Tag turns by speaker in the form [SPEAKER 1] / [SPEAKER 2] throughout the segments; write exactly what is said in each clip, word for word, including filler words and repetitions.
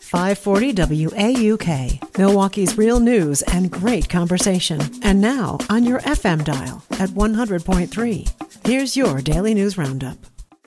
[SPEAKER 1] five forty W A U K, Milwaukee's real news and great conversation. And now on your F M dial at one hundred point three. Here's your Daily News Roundup.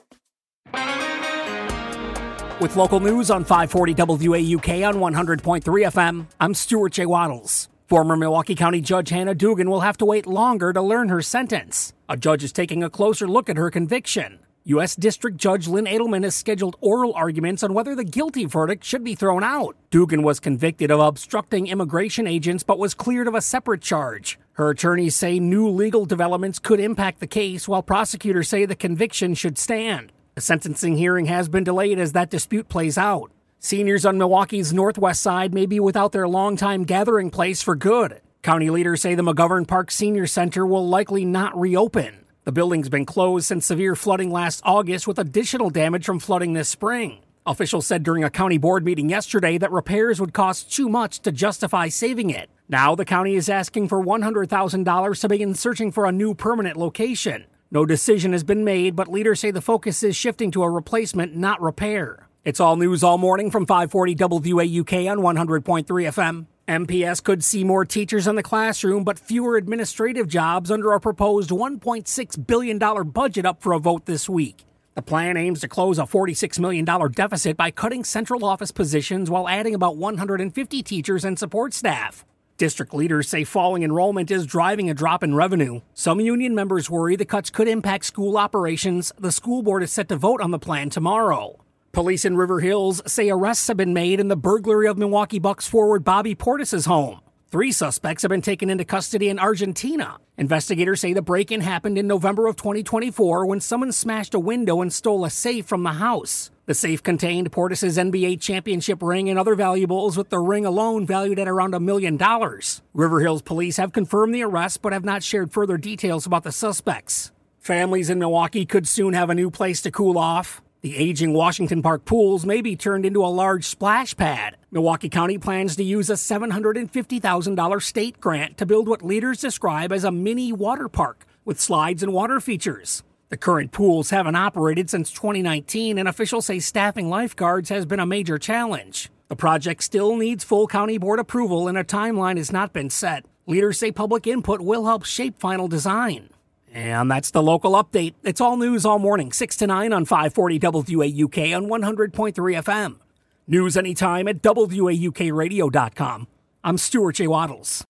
[SPEAKER 2] With local news on five forty W A U K on one hundred point three F M, I'm Stuart J. Waddles. Former Milwaukee County Judge Hannah Dugan will have to wait longer to learn her sentence. A judge is taking a closer look at her conviction. U S District Judge Lynn Edelman has scheduled oral arguments on whether the guilty verdict should be thrown out. Dugan was convicted of obstructing immigration agents but was cleared of a separate charge. Her attorneys say new legal developments could impact the case, while prosecutors say the conviction should stand. The sentencing hearing has been delayed as that dispute plays out. Seniors on Milwaukee's northwest side may be without their longtime gathering place for good. County leaders say the McGovern Park Senior Center will likely not reopen. The building's been closed since severe flooding last August, with additional damage from flooding this spring. Officials said during a county board meeting yesterday that repairs would cost too much to justify saving it. Now the county is asking for one hundred thousand dollars to begin searching for a new permanent location. No decision has been made, but leaders say the focus is shifting to a replacement, not repair. It's all news all morning from five forty W A U K on one hundred point three F M. M P S could see more teachers in the classroom, but fewer administrative jobs under a proposed one point six billion dollars budget up for a vote this week. The plan aims to close a forty-six million dollars deficit by cutting central office positions while adding about one hundred fifty teachers and support staff. District leaders say falling enrollment is driving a drop in revenue. Some union members worry the cuts could impact school operations. The school board is set to vote on the plan tomorrow. Police in River Hills say arrests have been made in the burglary of Milwaukee Bucks forward Bobby Portis' home. Three suspects have been taken into custody in Argentina. Investigators say the break-in happened in November of twenty twenty-four when someone smashed a window and stole a safe from the house. The safe contained Portis' N B A championship ring and other valuables, with the ring alone valued at around a million dollars. River Hills police have confirmed the arrest but have not shared further details about the suspects. Families in Milwaukee could soon have a new place to cool off. The aging Washington Park pools may be turned into a large splash pad. Milwaukee County plans to use a seven hundred fifty thousand dollars state grant to build what leaders describe as a mini water park with slides and water features. The current pools haven't operated since twenty nineteen, and officials say staffing lifeguards has been a major challenge. The project still needs full county board approval, and a timeline has not been set. Leaders say public input will help shape final design. And that's the local update. It's all news all morning, six to nine on five forty W A U K on one hundred point three F M. News anytime at W A U K radio dot com. I'm Stuart J. Waddles.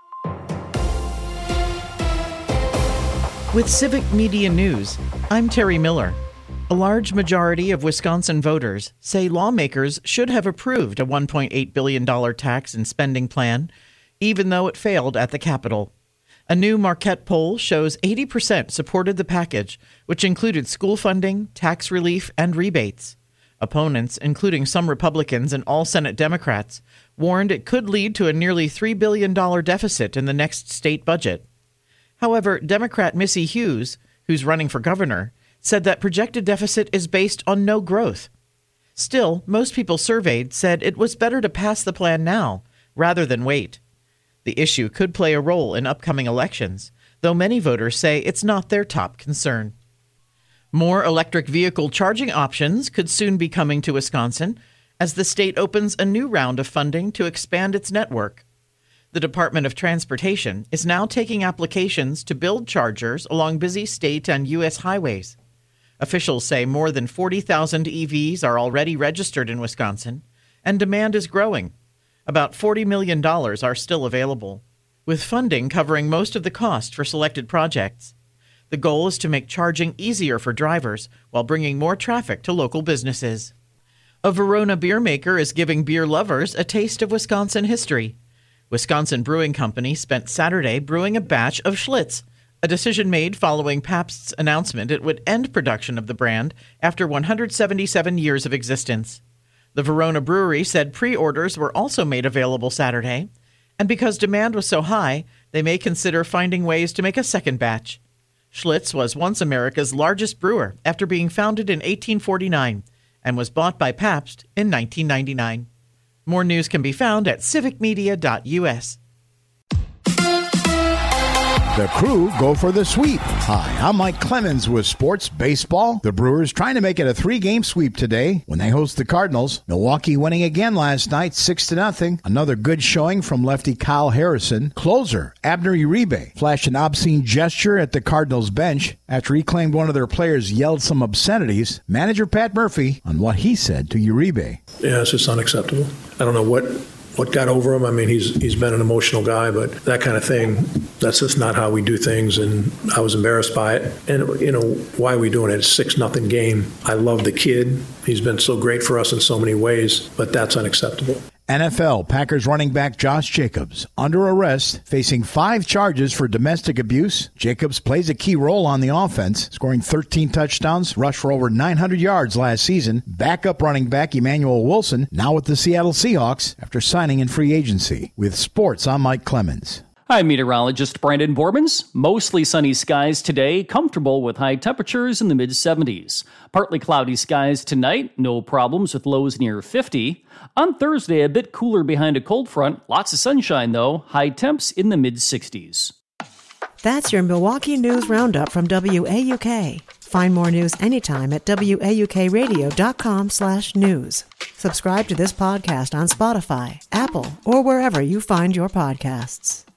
[SPEAKER 3] With Civic Media News, I'm Terry Miller. A large majority of Wisconsin voters say lawmakers should have approved a one point eight billion dollars tax and spending plan, even though it failed at the Capitol. A new Marquette poll shows eighty percent supported the package, which included school funding, tax relief, and rebates. Opponents, including some Republicans and all Senate Democrats, warned it could lead to a nearly three billion dollars deficit in the next state budget. However, Democrat Missy Hughes, who's running for governor, said that projected deficit is based on no growth. Still, most people surveyed said it was better to pass the plan now rather than wait. The issue could play a role in upcoming elections, though many voters say it's not their top concern. More electric vehicle charging options could soon be coming to Wisconsin as the state opens a new round of funding to expand its network. The Department of Transportation is now taking applications to build chargers along busy state and U S highways. Officials say more than forty thousand E Vs are already registered in Wisconsin, and demand is growing. About forty million dollars are still available, with funding covering most of the cost for selected projects. The goal is to make charging easier for drivers while bringing more traffic to local businesses. A Verona beer maker is giving beer lovers a taste of Wisconsin history. Wisconsin Brewing Company spent Saturday brewing a batch of Schlitz, a decision made following Pabst's announcement it would end production of the brand after one hundred seventy-seven years of existence. The Verona Brewery said pre-orders were also made available Saturday, and because demand was so high, they may consider finding ways to make a second batch. Schlitz was once America's largest brewer after being founded in eighteen forty-nine and was bought by Pabst in nineteen ninety-nine. More news can be found at civic media dot U S.
[SPEAKER 4] The Crew go for the sweep. Hi, I'm Mike Clemens with Sports Baseball. The Brewers trying to make it a three-game sweep today when they host the Cardinals. Milwaukee winning again last night, six to nothing. Another good showing from lefty Kyle Harrison. Closer Abner Uribe flashed an obscene gesture at the Cardinals bench after he claimed one of their players yelled some obscenities. Manager Pat Murphy on what he said to Uribe.
[SPEAKER 5] Yeah, it's just unacceptable. I don't know what what got over him. I mean, he's he's been an emotional guy, but that kind of thing, that's just not how we do things, and I was embarrassed by it. And, you know, why are we doing it? It's a six nothing game. I love the kid. He's been so great for us in so many ways, but that's unacceptable.
[SPEAKER 4] N F L Packers running back Josh Jacobs under arrest, facing five charges for domestic abuse. Jacobs plays a key role on the offense, scoring thirteen touchdowns, rushed for over nine hundred yards last season. Backup running back Emmanuel Wilson, now with the Seattle Seahawks after signing in free agency. With sports, I'm Mike Clemens.
[SPEAKER 6] I'm meteorologist Brandon Bormans. Mostly sunny skies today, comfortable with high temperatures in the mid seventies. Partly cloudy skies tonight, no problems with lows near fifty. On Thursday, a bit cooler behind a cold front. Lots of sunshine, though. High temps in the mid sixties.
[SPEAKER 1] That's your Milwaukee News Roundup from W A U K. Find more news anytime at W A U K radio dot com slash news. Subscribe to this podcast on Spotify, Apple, or wherever you find your podcasts.